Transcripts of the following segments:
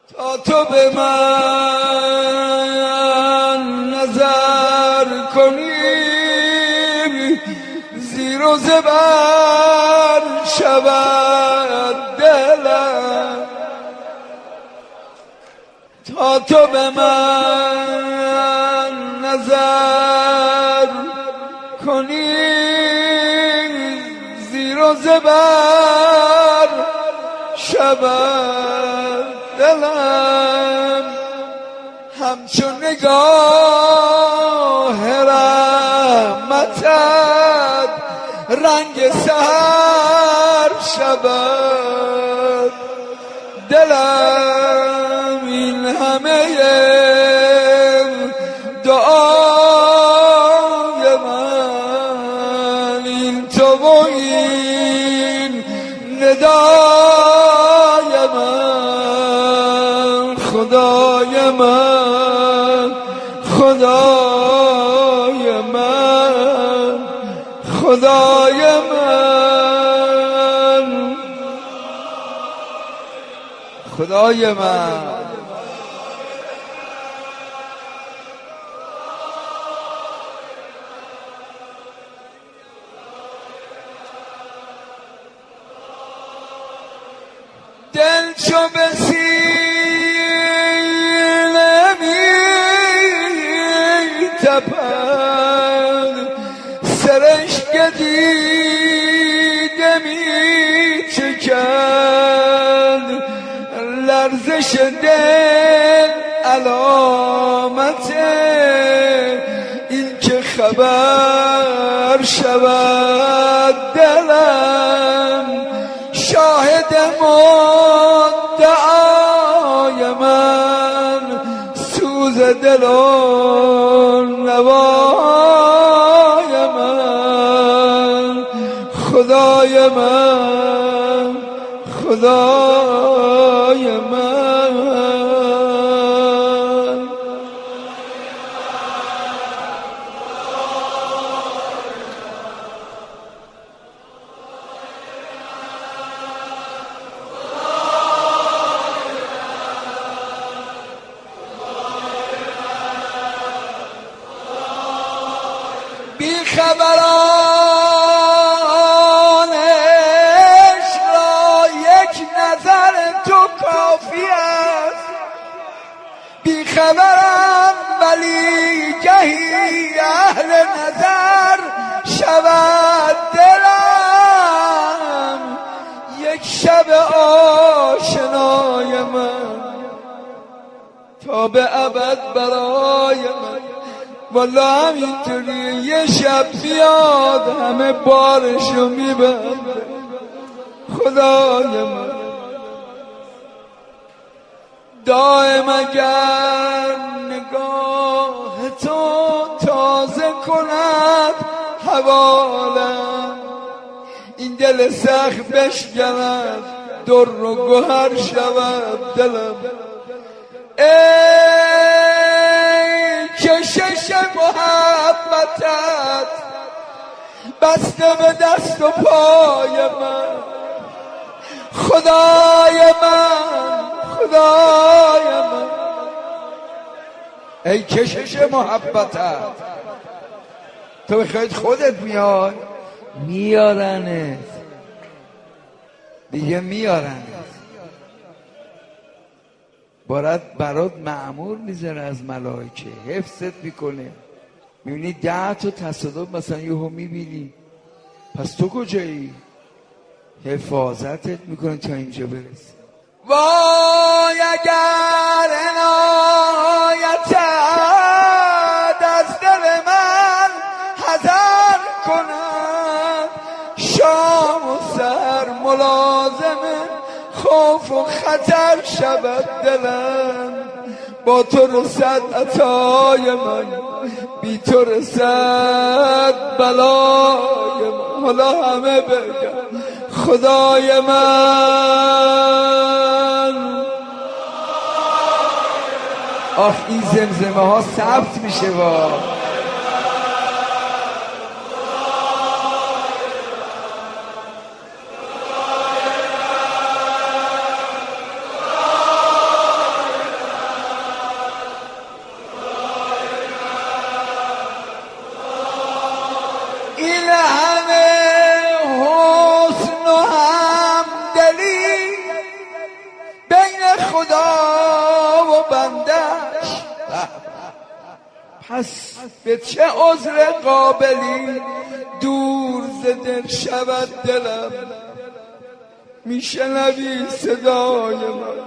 تا تو به من نظر کنی زیر و زبر شود دلم، تا تو به من نظر کنی زیر و زبر شود دلم، همچون نگاه رحمتت رنگ سحر شود دلم، این همه دعای من، این تو و این ندای من، خدای من، خدای من، خدای من، خدای من. دل چو به سینه می تپد، سرشک دیده می چکد، لرزش دل علامت این که خبر شود دلم، شاهد مدعای من، سوز دل و نوای من، خدای من، خدای من. بیخبرانش را یک نظر تو کافی است، بیخبرم ولی گهی اهل نظر شود دلم، یک شب آشنای من تا به ابد برای من، والا همینطوری یه شب بیاد همه بارشو میبنده، خدای من. دائم اگر نگاه تو تازه کند حوالم، این دل سخت بشکند در و گوهر شود دلم، ای کشش محبتت بسته به دست و پای من، خدای من، خدای من. ای کشش محبتت، تو بخواید خودت میاد میارنت دیگه، میارنت برات مأمور میذاره از ملائکه، حفظت میکنه. میبینی 10 تا تصادف مثلا یهو میبینی، پس تو کجایی؟ حفاظتت میکنه تا اینجا برسی. وای اگر عنایتت از دل من حذر کند، شام و سحر ملازم خوف و خطر شود دلم، با تو رسد عطای من، بی تو رسد بلای من، حالا همه بگن خدای من. آخ این زمزمه ها ثبت میشه با خدا و بندش. پس به چه عذر قابلی دور ز دل شود دلم، میشنوی صدای من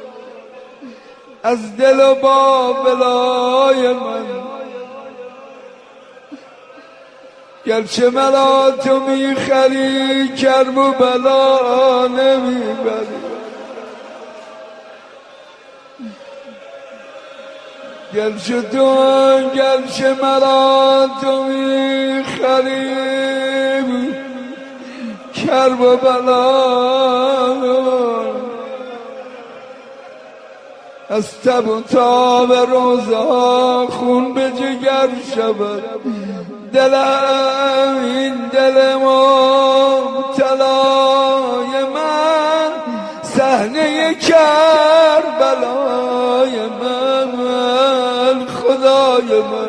از دل و بابلای من. گرچه مرا تو میخری کرب و بلا نمیبری، گرچه مرا تو میخری کرب و بلا، از تب و تاب روزها خون به جگر شود دلم. این دل مبتلای من صحنه کربلای من، خدای من.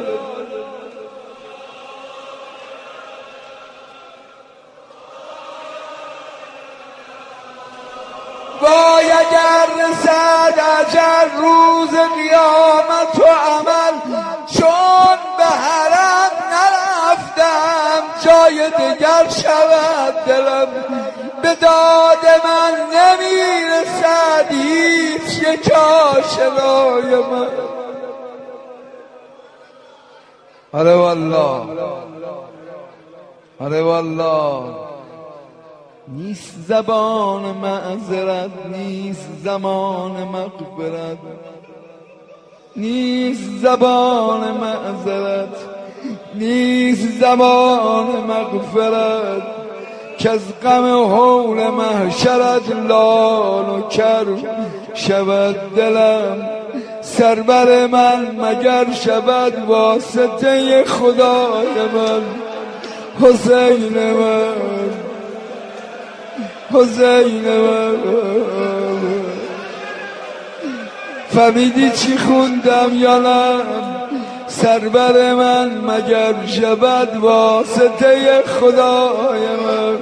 وای اگر رسد اجل روز قیامت و عمل، چون به حرم نرفتم جای دگر شود دلم. به داد من نمیرسد هیچ یک آشنای من. آره والله، آره والله. نیست زبان معذرت، نیست زمان مغفرت، نیست زبان معذرت، نیست زبان مغفرت، که از غم حول محشرت لال و کر شود دلم. سربر من مگر شود واسطه خدای من، حسین من، حسین من. فهمیدی چی خوندم یا نه؟ سربر من مگر شود واسطه خدای من.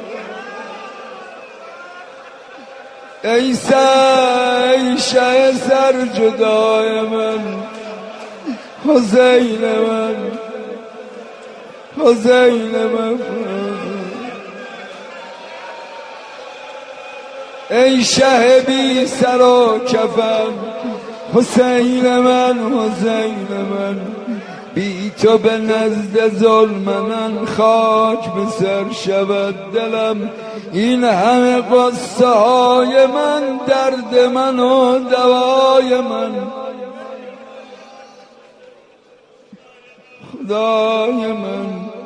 ای شه سر جدای من، حسین من، حسین من. ای شه بی سر و کفن، حسین من، حسین من. بی تو به نزد ظلمنن خاک به سر شود دلم. این همه قصه های من درد من و دوای من، خدای من.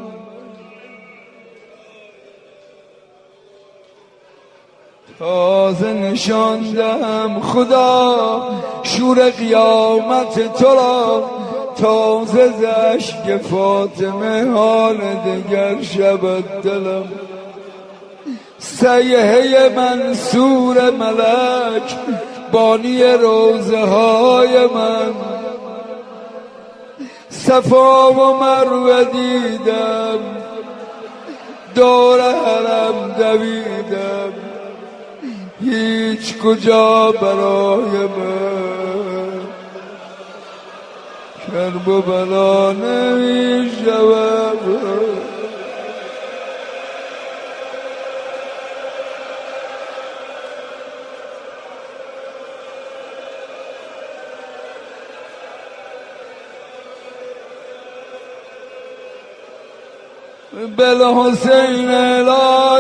تازه نشاندم خدا شور قیامت تو را، تازه ز اشک فاطمه حال دگر شود دلم. سیحه منصور ملک بانی روزه های من، صفا و مروه دیدم دور حرم دویدم، هیچ کجا برای من کرب و بلا نمی شود. بالحسین لا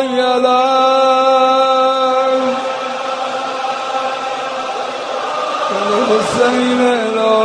الحسین لا